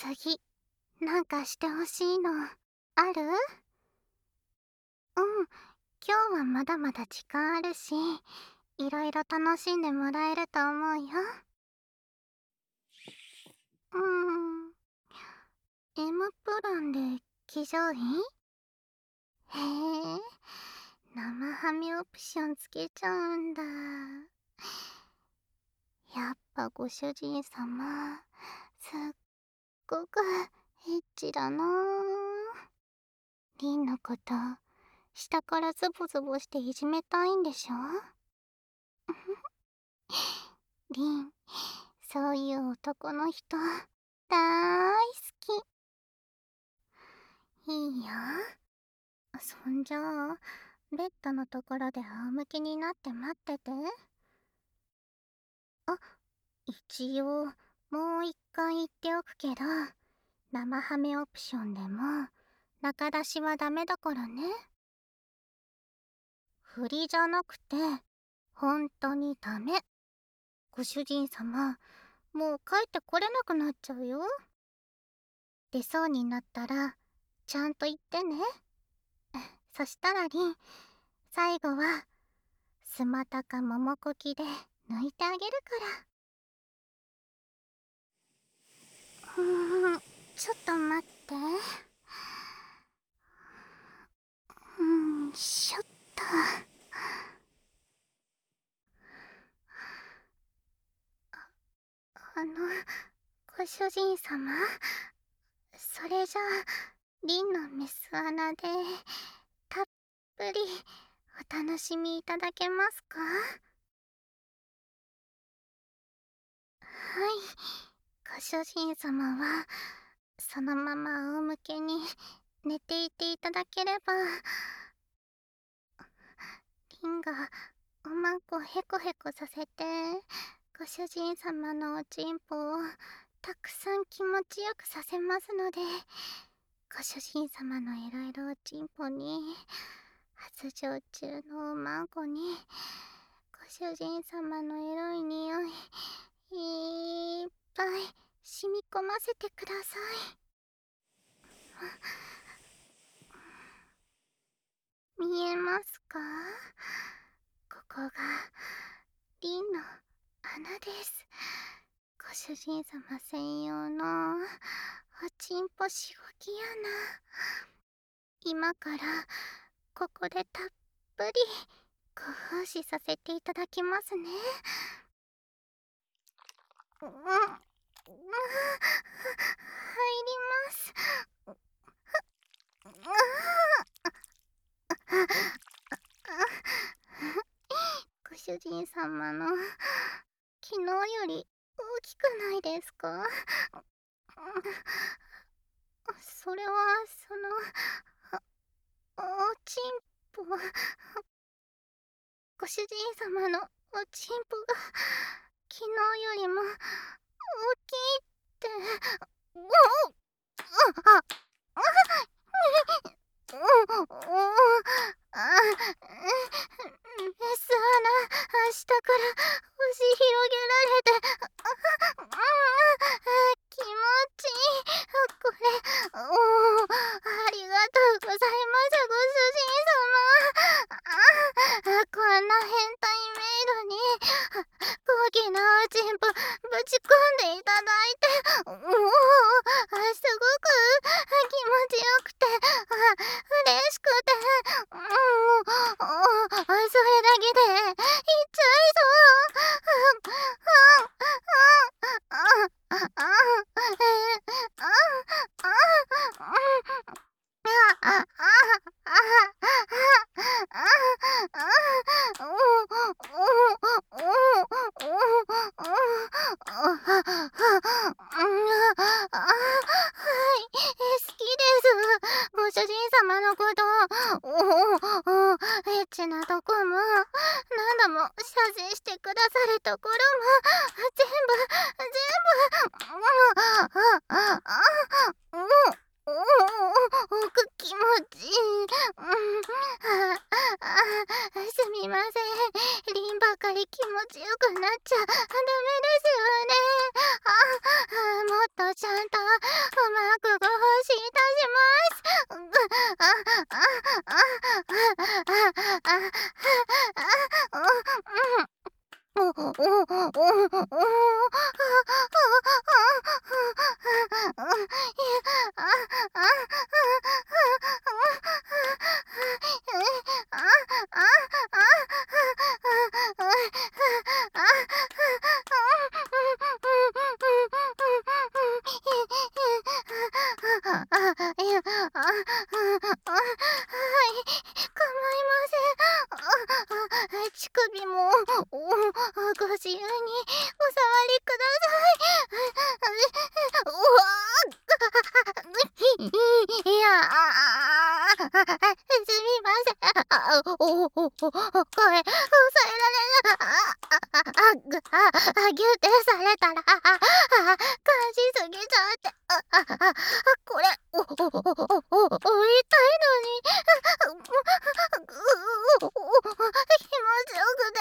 次、なんかしてほしいの、ある？うん、今日はまだまだ時間あるし、いろいろ楽しんでもらえると思うよ。うーん、M プランで騎乗位？へえ、生ハミオプションつけちゃうんだ。やっぱご主人様、すっごくエッチだなあ。リンのこと、下からズボズボしていじめたいんでしょ？リン、そういう男の人、だーいすき。いいよ。そんじゃあ、ベッドのところで仰向けになって待ってて。あ、一応、もう一回言っておくけど、生ハメオプションでも、中出しはダメだからね。振りじゃなくて、本当にダメ。ご主人様、もう帰ってこれなくなっちゃうよ。出そうになったら、ちゃんと言ってね。そしたらリン、最後は、スマタかモモコキで抜いてあげるから。ちょっと待って。しょっと。ご主人様、それじゃあ、リンのメス穴で、たっぷりお楽しみいただけますか？はい、ご主人様は、そのまま仰向けに寝ていていただければ、リンがおまんこヘコヘコさせて、ご主人様のおちんぽをたくさん気持ちよくさせますので、ご主人様のいろいろおちんぽに、発情中のおまんこに、ご主人様のエロい匂い、いっぱい染み込ませてください。見えますか？ここがリンの穴です。ご主人様専用のおちんぽしごき穴。今からここでたっぷりご奉仕させていただきますね。入ります。ご主人様の昨日より大きくないですか？それはおちんぽ、ご主人様のおちんぽが昨日よりも大きいって。おあメス穴、下から押し広げられて、気持ちいい。これ、ありがとうございます、ご主人様。こんな変態メイドに、高貴なおちんぽぶち込んでいただいて、すごく気持ちよくて、嬉しくて、それだけで言っちゃいそうはい、好きです。ご主人様のこと、エッチなとこも、何度も謝罪してくださるところも、全部、気持ちいい。すみません。リンばかり気持ちよくなっちゃダメですよね。もっとちゃんとこれ、痛いのに、気持ちよくて、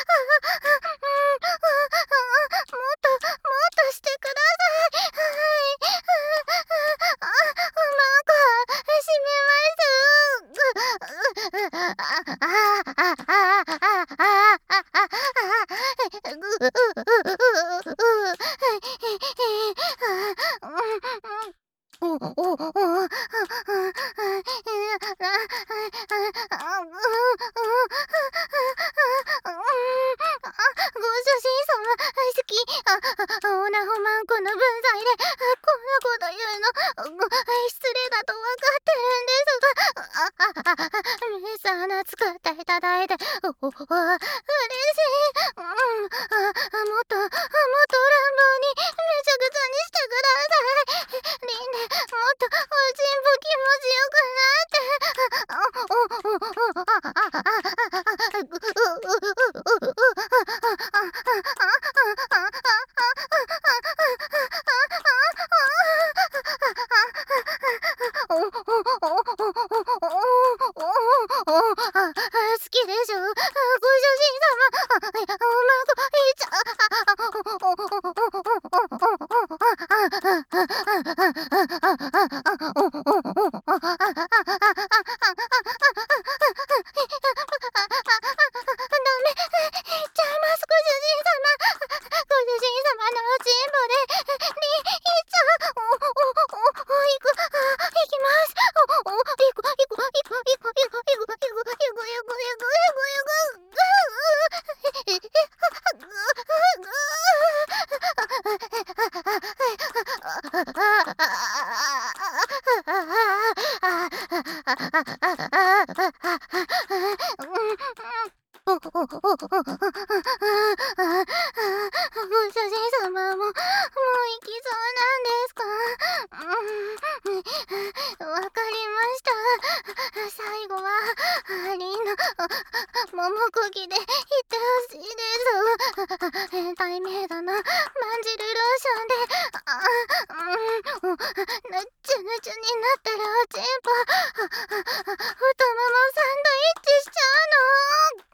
もっとしてください。なんか、閉めます。ご主人様、好き。オナホマンコの分際で、こんなこと言うの、失礼だと分かってるんですが、メス穴使っていただいて、嬉しい。もっと乱暴に、めちゃくちゃにしてください。リンネ、もっとおちんぽ気持ちよくなって。好きでしょ、ご主人様。おまご、いちダメ、言っちゃいます、ご主人様。ご主人様のおちんぽで、いっちゃう。行きます。ご主人様もう行きそうなんですか？わかりました。最後はリンのももこぎで言ってほしいです。変態メイドのまんじるローションでぬっちゅぬちゅになってるおちんぽ太ももサンドイッチしちゃうの。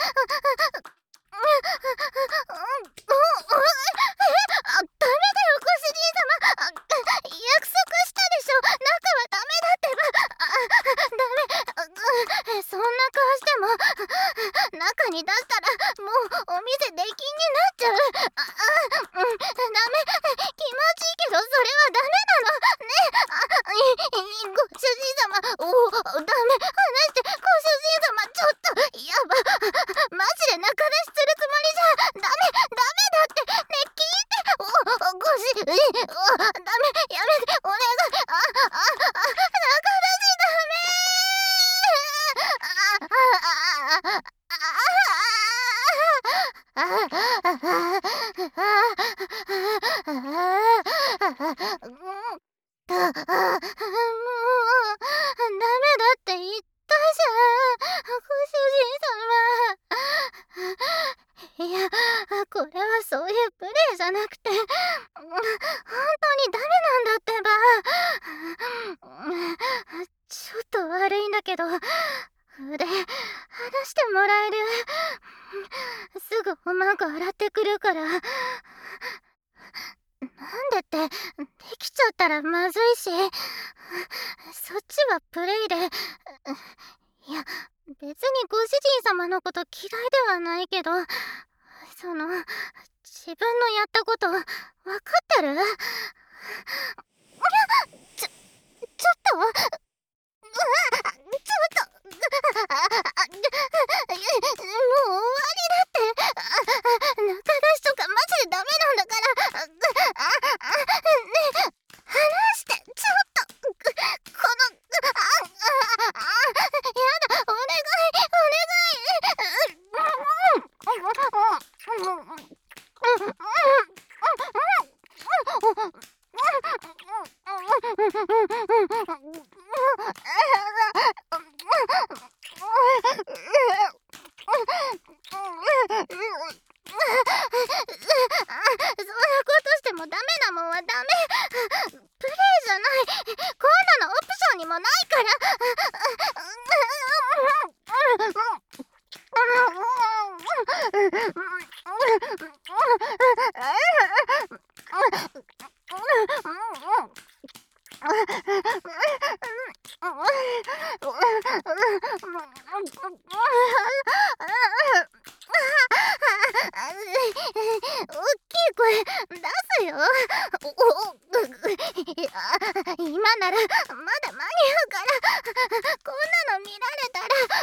ダメだよ、ご主人様。約束したでしょ。中はダメだってば。ダメ。そんな顔しても中に出したらもうお店出禁になっちゃう。ダメ。気持ちいいけどそれはダメなのね。ご主人様。ダメ。話して。ご主人様、ちょっとやば。マジで仲出しするつもりじゃダメだって。ね、聞いて。ご主人、ダメ。やめて。お願い。仲出しダメ。もう、ダメだって言ったじゃん、ご主人様。いや、これはそういうプレイじゃなくて、本当にダメなんだってば。ちょっと悪いんだけど、腕、離してもらえる？すぐおまんこ洗ってくるから。なんでって、できちゃったらまずいし、そっちはプレイで、いや、別にご主人様のこと嫌いではないけど、自分のやったこと、わかってる？ちょっともう終わりだって。仲出しとかマジでダメなんだから。ねえ、話して、ちょっと。この、やだ、お願い。そんなことしてもダメなもんはダメプレイじゃない。こんなのオプションにもないから。大きい声出すよ。今ならまだ間に合うから。こんなの見られた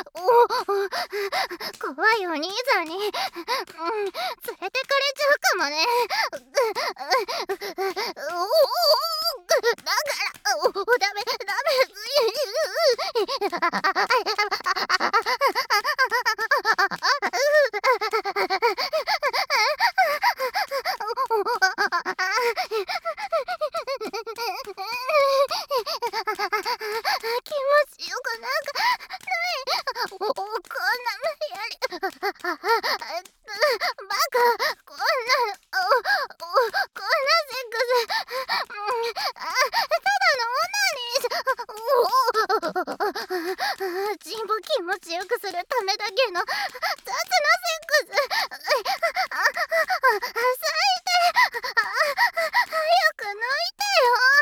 ら怖いお兄さんに連れてかれちゃうかもね。だからダメダ気持ちよくなんかない。こんな無理やりバカ、こんなこんなセックスただのオナニーじゃ。チンポ気持ちよくするためだけの雑なセックス。最低。早く抜いて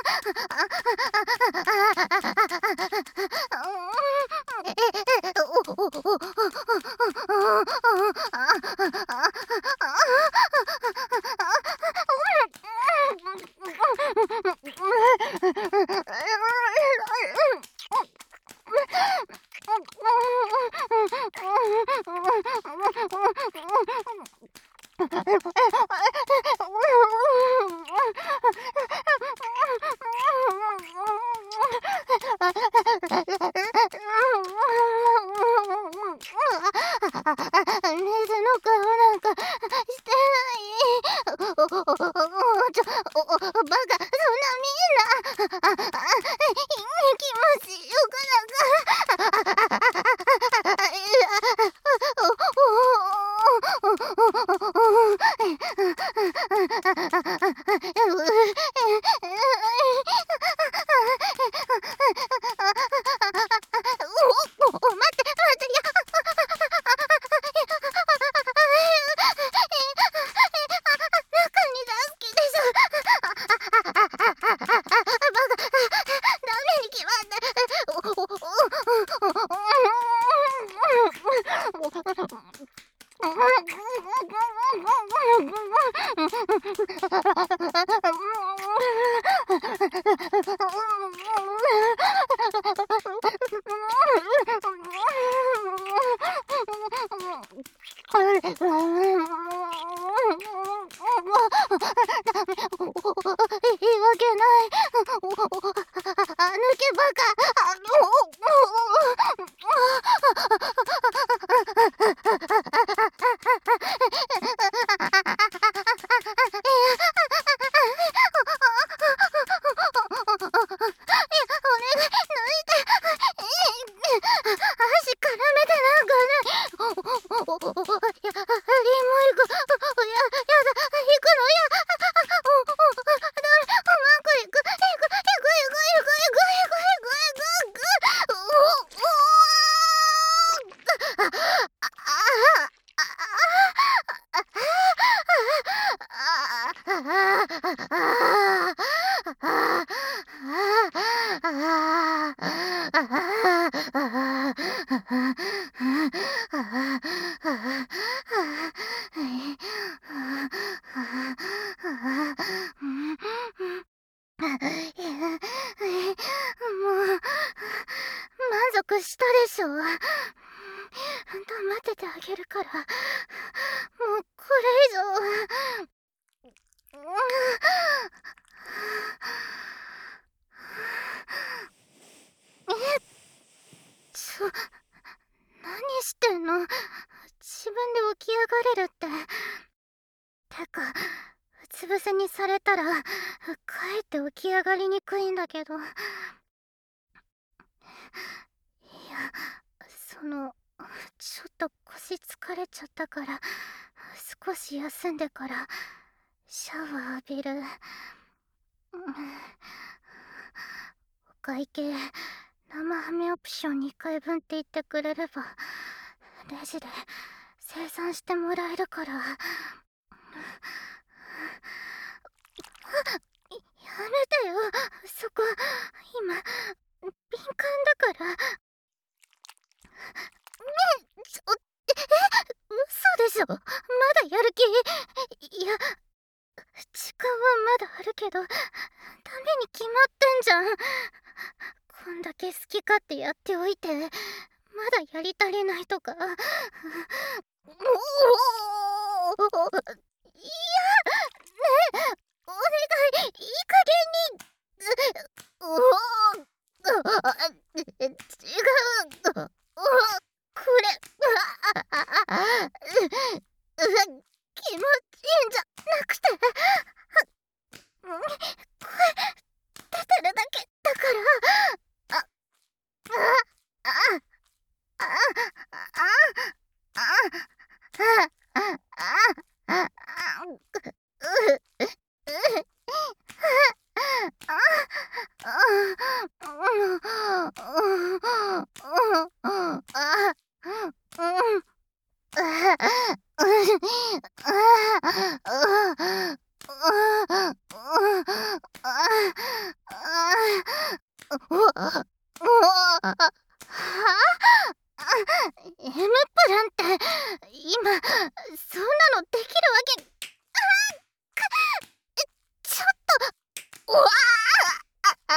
水の顔なんかしてない。バカ、そんなみんな気持ちよくなん言い訳ない。抜けバカ。足絡めてなんかない。や、リモイク。やだ、行くのや。うまくいく。満足したでしょ。黙っててあげるから。もうこれ以上。何してんの？自分で起き上がれるって。てか、うつ伏せにされたらかえって起き上がりにくいんだけど。いや、ちょっと腰疲れちゃったから少し休んでからシャワー浴びる。 会計生ハメオプション2回分って言ってくれればレジで生産してもらえるから。やめてよ、そこ今敏感だから。嘘でしょ、まだやる気。いや、時間はまだあるけどダメに決まってんじゃん。こんだけ好き勝手やっておいてまだやり足りないとか。おお、いや、ねえ、お願い、いい加減に。おお、違う。お、これ気持ちいいんじゃなくて、声出てるだけだから。あ、あ、あ、あ、あ、あ、あ、あ、あ、M プランって今そんなのできるわけ。ちょっと、うわあ、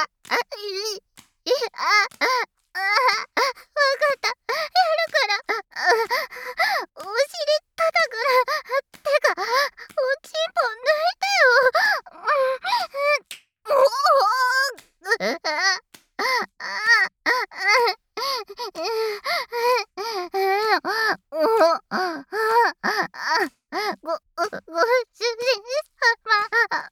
わかった、やるから。お尻叩くな。てかおちんぽ抜いてよ。ご主人様、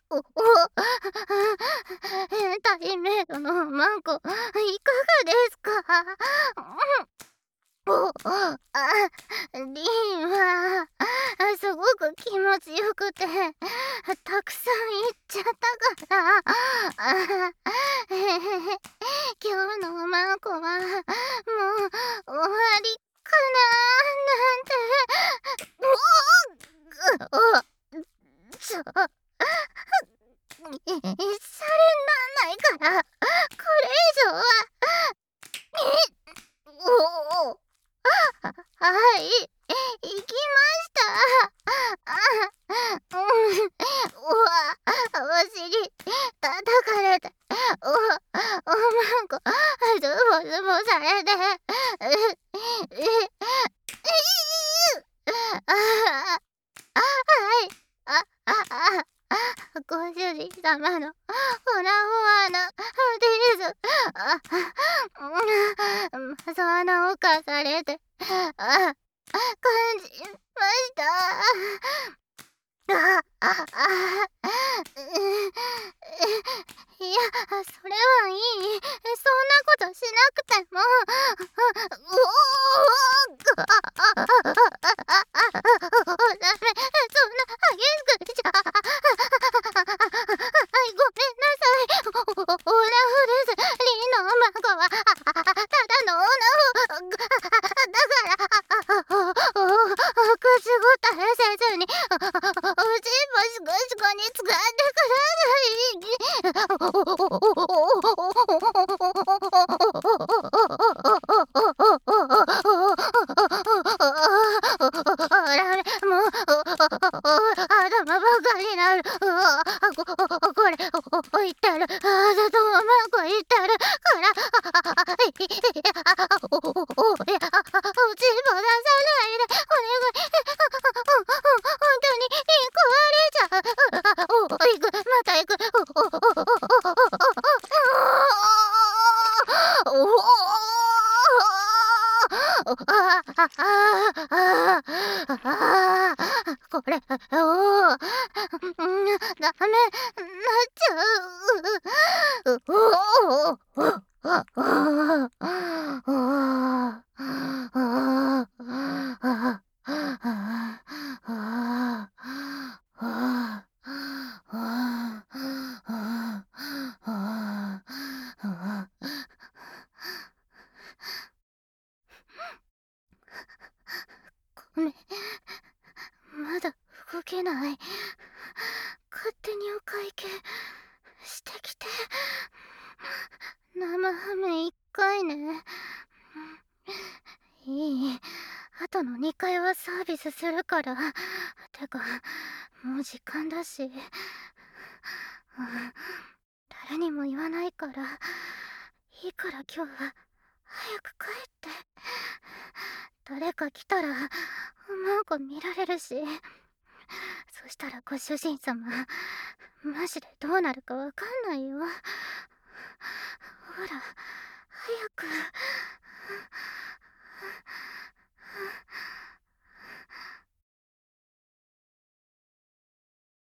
大迷路のマンコいかがですか。リンはすごく気持ちよくてたくさん行っちゃったから。今日のマンコはもう終わりかななんて。シャレになんないからこれ以上は。おお、はい、行きました。お尻叩かれて、おまんこズボズボされて、はい、ご主人様のほなほわなです。その犯されて感じました。いや、それはいい。そんなことしなくても。ダメ、そんな激しくしちゃ。はい、ごめんなさい。オナホです。リンの孫はただのオナホだから、口答えせずにおちんぽしこしこに使ってください。もう頭ばかりなる。これ置いてる。とうまくいってるから。おちんぽ出さないでお願い。本当に壊れちゃう。行く、また行く。これ、ダメ、なっちゃう。 れない。勝手にお会計してきて。生ハム1回ね。いい。あとの2回はサービスするから。てか、もう時間だし。誰にも言わないから。いいから今日は早く帰って。誰か来たらおまんこ見られるし。そしたらご主人様、マジでどうなるかわかんないよ。ほら、早く。